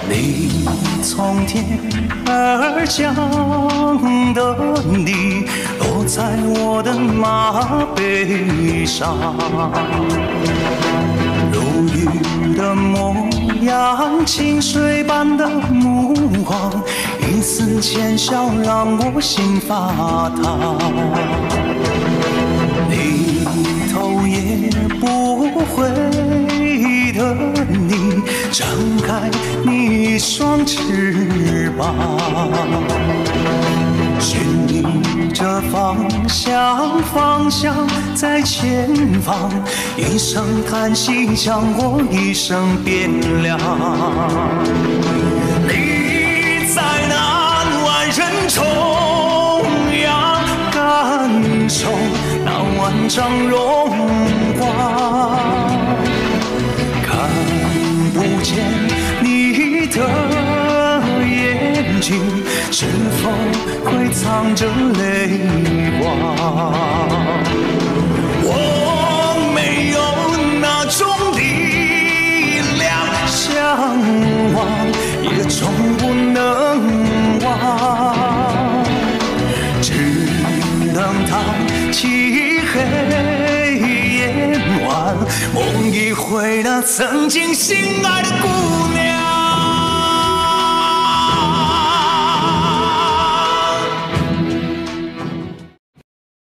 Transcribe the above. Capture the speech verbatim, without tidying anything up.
你从天而降的你，落在我的马背上，如玉的模样，清水般的目光，一丝浅笑让我心发烫。你头也不回的你，张开你双翅膀，寻觅着方向，方向在前方，一声叹息将我一生变凉。你在那万人中央，感受那万丈荣光，看不见你的眼睛，是否会藏着泪光？我没有那种力量，向往也终不能忘，只能叹气黑夜晚，梦一回了曾经心爱的故